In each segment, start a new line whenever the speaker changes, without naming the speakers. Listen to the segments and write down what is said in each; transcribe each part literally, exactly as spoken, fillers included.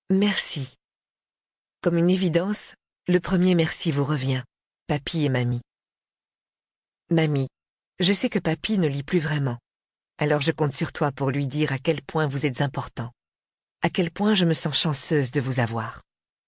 Merci. Comme une évidence, le premier merci vous revient, papy et mamie. Mamie, je sais que papy ne lit plus vraiment. Alors je compte sur toi pour lui dire à quel point vous êtes important. À quel point je me sens chanceuse de vous avoir.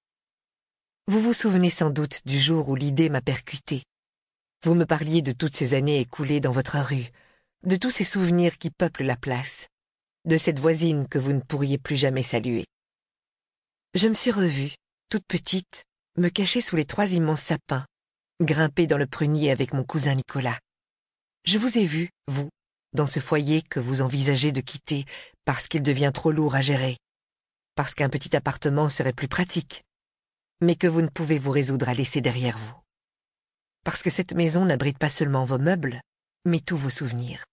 Vous vous souvenez sans doute du jour où l'idée m'a percutée. Vous me parliez de toutes ces années écoulées dans votre rue, de tous ces souvenirs qui peuplent la place, de cette voisine que vous ne pourriez plus jamais saluer. Je me suis revue, toute petite, me cacher sous les trois immenses sapins, grimper dans le prunier avec mon cousin Nicolas. Je vous ai vu, vous, dans ce foyer que vous envisagez de quitter parce qu'il devient trop lourd à gérer, parce qu'un petit appartement serait plus pratique, mais que vous ne pouvez vous résoudre à laisser derrière vous. Parce que cette maison n'abrite pas seulement vos meubles, mais tous vos souvenirs.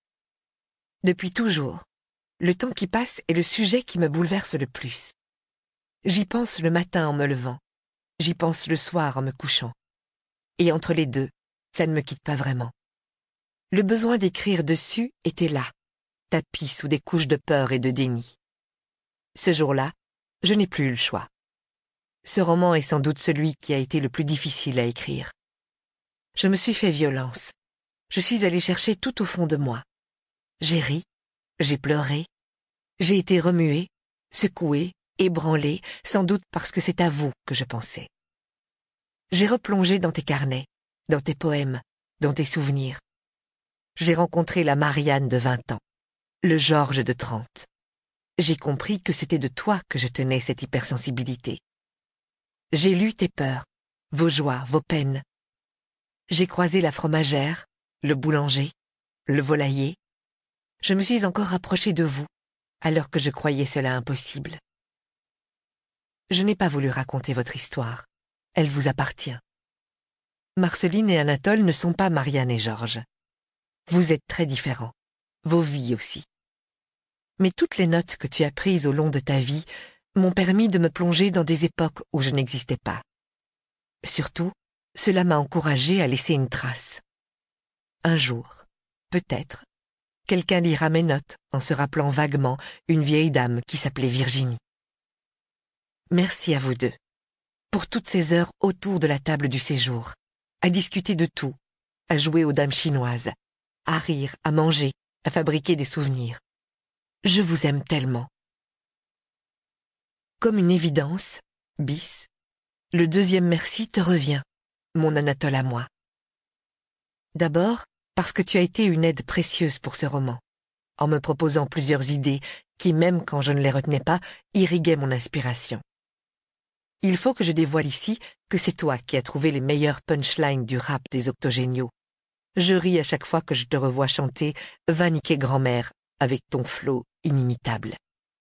Depuis toujours, le temps qui passe est le sujet qui me bouleverse le plus. J'y pense le matin en me levant, j'y pense le soir en me couchant. Et entre les deux, ça ne me quitte pas vraiment. Le besoin d'écrire dessus était là, tapis sous des couches de peur et de déni. Ce jour-là, je n'ai plus eu le choix. Ce roman est sans doute celui qui a été le plus difficile à écrire. Je me suis fait violence. Je suis allée chercher tout au fond de moi. J'ai ri, j'ai pleuré, j'ai été remuée, secouée, ébranlée, sans doute parce que c'est à vous que je pensais. J'ai replongé dans tes carnets, dans tes poèmes, dans tes souvenirs. J'ai rencontré la Marianne de vingt ans, le Georges de trente. J'ai compris que c'était de toi que je tenais cette hypersensibilité. J'ai lu tes peurs, vos joies, vos peines. J'ai croisé la fromagère, le boulanger, le volailler. Je me suis encore approchée de vous, alors que je croyais cela impossible. Je n'ai pas voulu raconter votre histoire. Elle vous appartient. Marceline et Anatole ne sont pas Marianne et Georges. Vous êtes très différents. Vos vies aussi. Mais toutes les notes que tu as prises au long de ta vie m'ont permis de me plonger dans des époques où je n'existais pas. Surtout, cela m'a encouragée à laisser une trace. Un jour, peut-être, quelqu'un lira mes notes en se rappelant vaguement une vieille dame qui s'appelait Virginie. Merci à vous deux, pour toutes ces heures autour de la table du séjour, à discuter de tout, à jouer aux dames chinoises, à rire, à manger, à fabriquer des souvenirs. Je vous aime tellement. Comme une évidence, bis, le deuxième merci te revient, mon Anatole à moi. D'abord, parce que tu as été une aide précieuse pour ce roman, en me proposant plusieurs idées qui, même quand je ne les retenais pas, irriguaient mon inspiration. Il faut que je dévoile ici que c'est toi qui as trouvé les meilleures punchlines du rap des octogéniaux. Je ris à chaque fois que je te revois chanter « Va niquer grand-mère » avec ton flow inimitable.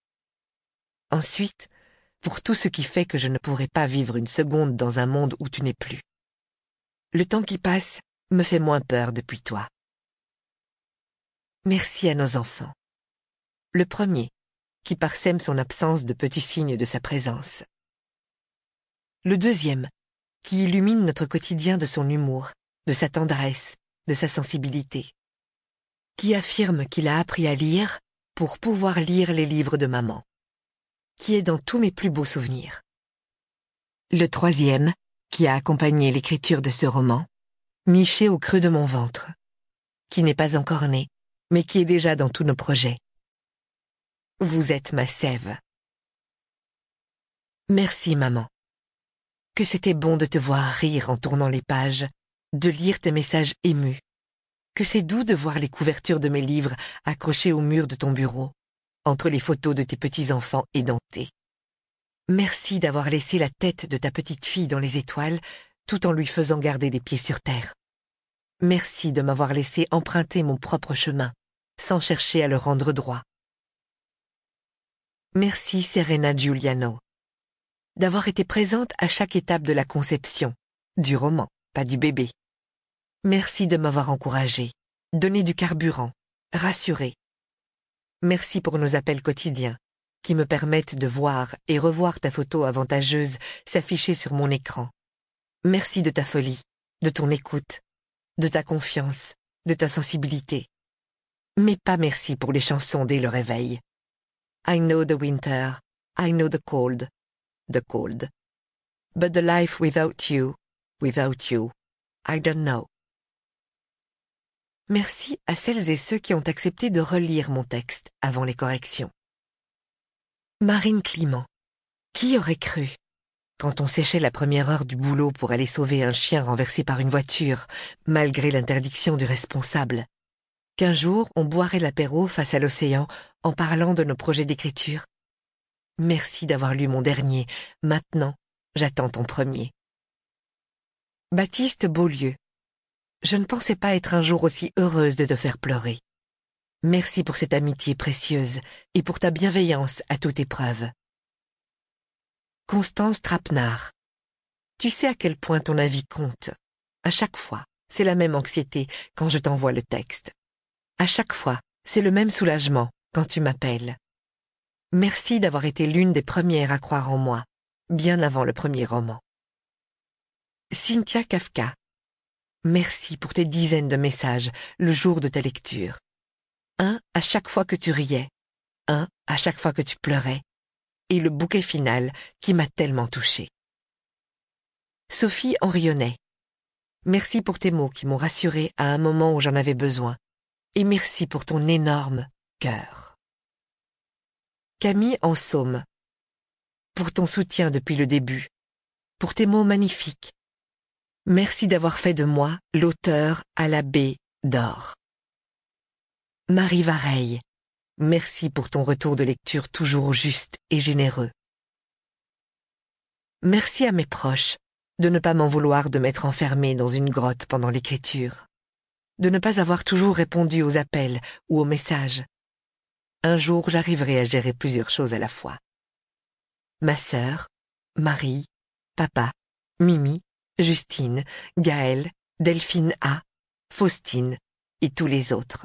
Ensuite, pour tout ce qui fait que je ne pourrai pas vivre une seconde dans un monde où tu n'es plus. Le temps qui passe me fait moins peur depuis toi. Merci à nos enfants. Le premier, qui parsème son absence de petits signes de sa présence. Le deuxième, qui illumine notre quotidien de son humour, de sa tendresse, de sa sensibilité. Qui affirme qu'il a appris à lire pour pouvoir lire les livres de maman. Qui est dans tous mes plus beaux souvenirs. Le troisième, qui a accompagné l'écriture de ce roman, niché au creux de mon ventre. Qui n'est pas encore né, mais qui est déjà dans tous nos projets. Vous êtes ma sève. Merci, maman. Que c'était bon de te voir rire en tournant les pages, de lire tes messages émus. Que c'est doux de voir les couvertures de mes livres accrochées au mur de ton bureau, entre les photos de tes petits-enfants édentés. Merci d'avoir laissé la tête de ta petite fille dans les étoiles, tout en lui faisant garder les pieds sur terre. Merci de m'avoir laissé emprunter mon propre chemin, sans chercher à le rendre droit. Merci, Serena Giuliano, d'avoir été présente à chaque étape de la conception, du roman, pas du bébé. Merci de m'avoir encouragée, donné du carburant, rassurée. Merci pour nos appels quotidiens, qui me permettent de voir et revoir ta photo avantageuse s'afficher sur mon écran. Merci de ta folie, de ton écoute, de ta confiance, de ta sensibilité. Mais pas merci pour les chansons dès le réveil. I know the winter, I know the cold, de Cold. But the life without you, without you, I don't know. Merci à celles et ceux qui ont accepté de relire mon texte avant les corrections. Marine Climent. Qui aurait cru? Quand on séchait la première heure du boulot pour aller sauver un chien renversé par une voiture, malgré l'interdiction du responsable, qu'un jour on boirait l'apéro face à l'océan en parlant de nos projets d'écriture. Merci d'avoir lu mon dernier. Maintenant, j'attends ton premier. Baptiste Beaulieu. Je ne pensais pas être un jour aussi heureuse de te faire pleurer. Merci pour cette amitié précieuse et pour ta bienveillance à toute épreuve. Constance Trapenard. Tu sais à quel point ton avis compte. À chaque fois, c'est la même anxiété quand je t'envoie le texte. À chaque fois, c'est le même soulagement quand tu m'appelles. Merci d'avoir été l'une des premières à croire en moi, bien avant le premier roman. Cynthia Kafka. Merci pour tes dizaines de messages le jour de ta lecture. Un à chaque fois que tu riais, un à chaque fois que tu pleurais, et le bouquet final qui m'a tellement touchée. Sophie Henrionnet. Merci pour tes mots qui m'ont rassurée à un moment où j'en avais besoin, et merci pour ton énorme cœur. Camille Ensaume. Pour ton soutien depuis le début, pour tes mots magnifiques. Merci d'avoir fait de moi l'auteur à la baie d'or. Marie Vareille. Merci pour ton retour de lecture toujours juste et généreux. Merci à mes proches de ne pas m'en vouloir de m'être enfermée dans une grotte pendant l'écriture, de ne pas avoir toujours répondu aux appels ou aux messages. Un jour, j'arriverai à gérer plusieurs choses à la fois. Ma sœur, Marie, papa, Mimi, Justine, Gaëlle, Delphine A, Faustine et tous les autres.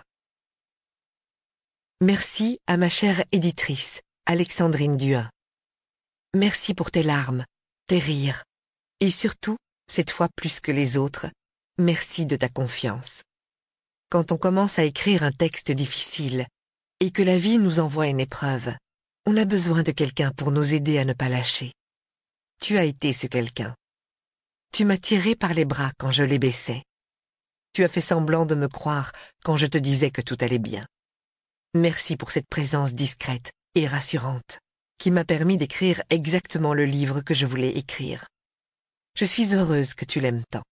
Merci à ma chère éditrice, Alexandrine Duhain. Merci pour tes larmes, tes rires, et surtout, cette fois plus que les autres, merci de ta confiance. Quand on commence à écrire un texte difficile, et que la vie nous envoie une épreuve, on a besoin de quelqu'un pour nous aider à ne pas lâcher. Tu as été ce quelqu'un. Tu m'as tiré par les bras quand je les baissais. Tu as fait semblant de me croire quand je te disais que tout allait bien. Merci pour cette présence discrète et rassurante, qui m'a permis d'écrire exactement le livre que je voulais écrire. Je suis heureuse que tu l'aimes tant.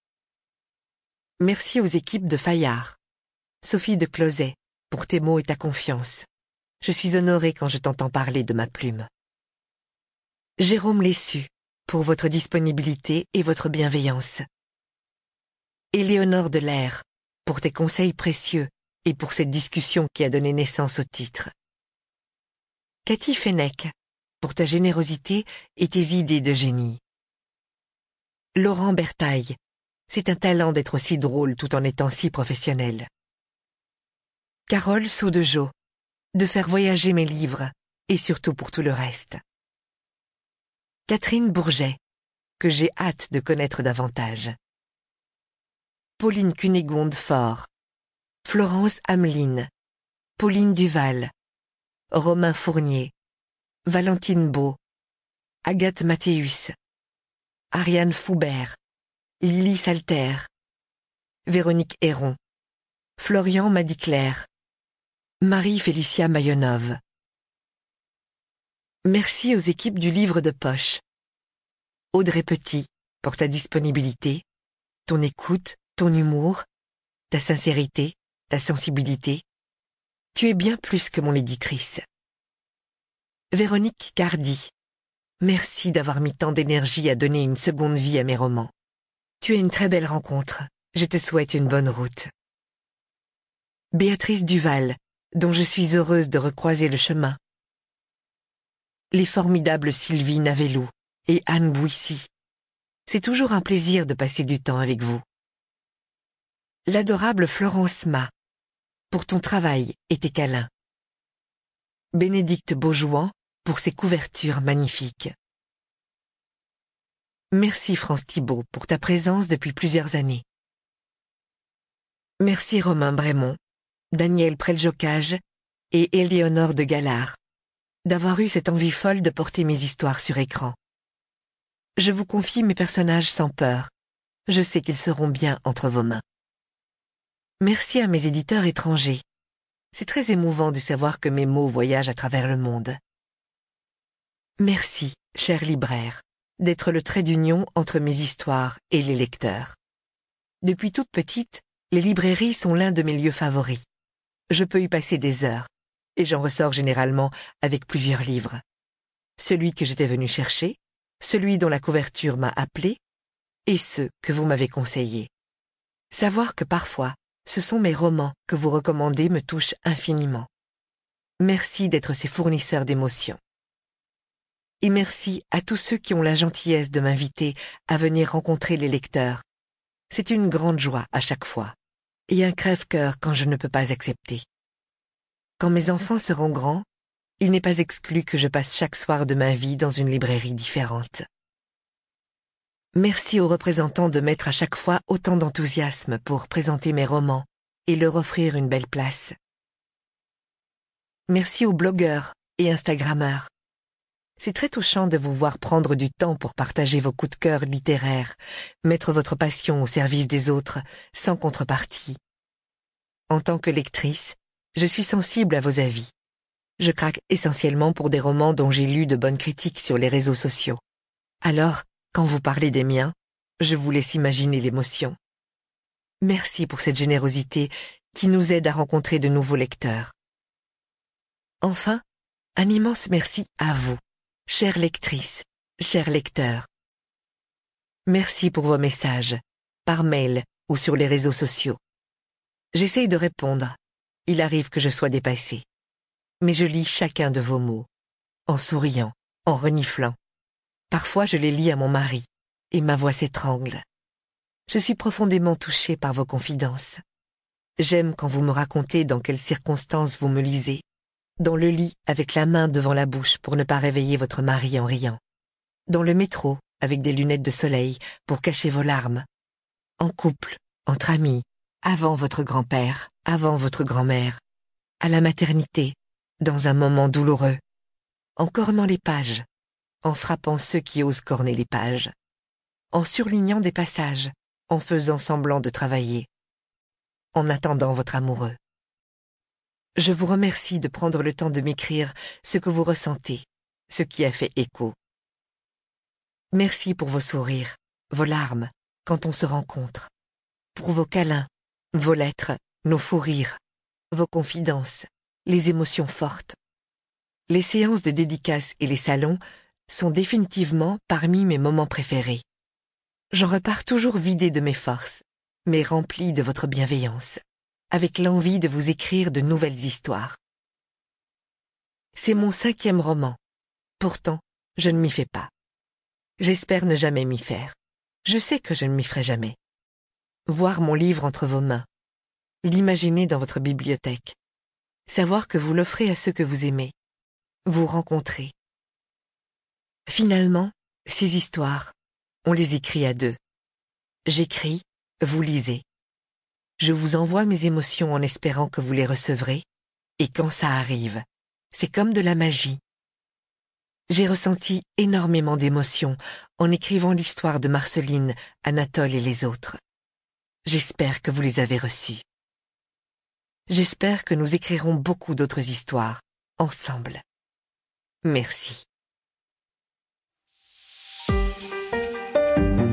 Merci aux équipes de Fayard, Sophie de Closet, pour tes mots et ta confiance. Je suis honorée quand je t'entends parler de ma plume. Jérôme Lessu, pour votre disponibilité et votre bienveillance. Éléonore Delair, pour tes conseils précieux et pour cette discussion qui a donné naissance au titre. Cathy Fenech, pour ta générosité et tes idées de génie. Laurent Bertaille, c'est un talent d'être aussi drôle tout en étant si professionnel. Carole Saudejo, de faire voyager mes livres, et surtout pour tout le reste. Catherine Bourget, que j'ai hâte de connaître davantage. Pauline Cunégonde-Fort, Florence Hameline, Pauline Duval, Romain Fournier, Valentine Beau, Agathe Mathéus, Ariane Foubert, Lily Salter, Véronique Héron, Florian Madiclair, Marie-Félicia Mayonov. Merci aux équipes du livre de poche. Audrey Petit, pour ta disponibilité, ton écoute, ton humour, ta sincérité, ta sensibilité. Tu es bien plus que mon éditrice. Véronique Cardi, merci d'avoir mis tant d'énergie à donner une seconde vie à mes romans. Tu es une très belle rencontre, je te souhaite une bonne route. Béatrice Duval, dont je suis heureuse de recroiser le chemin. Les formidables Sylvie Navelou et Anne Bouissy. C'est toujours un plaisir de passer du temps avec vous. L'adorable Florence Ma, pour ton travail et tes câlins. Bénédicte Beaujouan, pour ses couvertures magnifiques. Merci France Thibault pour ta présence depuis plusieurs années. Merci Romain Brémond, Daniel Preljocage et Éléonore de Galard, d'avoir eu cette envie folle de porter mes histoires sur écran. Je vous confie mes personnages sans peur. Je sais qu'ils seront bien entre vos mains. Merci à mes éditeurs étrangers. C'est très émouvant de savoir que mes mots voyagent à travers le monde. Merci, cher libraire, d'être le trait d'union entre mes histoires et les lecteurs. Depuis toute petite, les librairies sont l'un de mes lieux favoris. Je peux y passer des heures, et j'en ressors généralement avec plusieurs livres. Celui que j'étais venu chercher, celui dont la couverture m'a appelé, et ceux que vous m'avez conseillés. Savoir que parfois, ce sont mes romans que vous recommandez me touche infiniment. Merci d'être ces fournisseurs d'émotions. Et merci à tous ceux qui ont la gentillesse de m'inviter à venir rencontrer les lecteurs. C'est une grande joie à chaque fois, et un crève-cœur quand je ne peux pas accepter. Quand mes enfants seront grands, il n'est pas exclu que je passe chaque soir de ma vie dans une librairie différente. Merci aux représentants de mettre à chaque fois autant d'enthousiasme pour présenter mes romans et leur offrir une belle place. Merci aux blogueurs et Instagrammeurs. C'est très touchant de vous voir prendre du temps pour partager vos coups de cœur littéraires, mettre votre passion au service des autres, sans contrepartie. En tant que lectrice, je suis sensible à vos avis. Je craque essentiellement pour des romans dont j'ai lu de bonnes critiques sur les réseaux sociaux. Alors, quand vous parlez des miens, je vous laisse imaginer l'émotion. Merci pour cette générosité qui nous aide à rencontrer de nouveaux lecteurs. Enfin, un immense merci à vous, chères lectrices, chers lecteurs. Merci pour vos messages, par mail ou sur les réseaux sociaux. J'essaye de répondre. Il arrive que je sois dépassée. Mais je lis chacun de vos mots, en souriant, en reniflant. Parfois je les lis à mon mari, et ma voix s'étrangle. Je suis profondément touchée par vos confidences. J'aime quand vous me racontez dans quelles circonstances vous me lisez, dans le lit avec la main devant la bouche pour ne pas réveiller votre mari en riant, dans le métro avec des lunettes de soleil pour cacher vos larmes, en couple, entre amis, avant votre grand-père, avant votre grand-mère, à la maternité, dans un moment douloureux, en cornant les pages, en frappant ceux qui osent corner les pages, en surlignant des passages, en faisant semblant de travailler, en attendant votre amoureux. Je vous remercie de prendre le temps de m'écrire ce que vous ressentez, ce qui a fait écho. Merci pour vos sourires, vos larmes, quand on se rencontre, pour vos câlins, vos lettres, nos fous rires, vos confidences, les émotions fortes. Les séances de dédicaces et les salons sont définitivement parmi mes moments préférés. J'en repars toujours vidé de mes forces, mais rempli de votre bienveillance, avec l'envie de vous écrire de nouvelles histoires. C'est mon cinquième roman. Pourtant, je ne m'y fais pas. J'espère ne jamais m'y faire. Je sais que je ne m'y ferai jamais. Voir mon livre entre vos mains, l'imaginer dans votre bibliothèque, savoir que vous l'offrez à ceux que vous aimez, vous rencontrer. Finalement, ces histoires, on les écrit à deux. J'écris, vous lisez. Je vous envoie mes émotions en espérant que vous les recevrez, et quand ça arrive, c'est comme de la magie. J'ai ressenti énormément d'émotions en écrivant l'histoire de Marceline, Anatole et les autres. J'espère que vous les avez reçues. J'espère que nous écrirons beaucoup d'autres histoires, ensemble. Merci.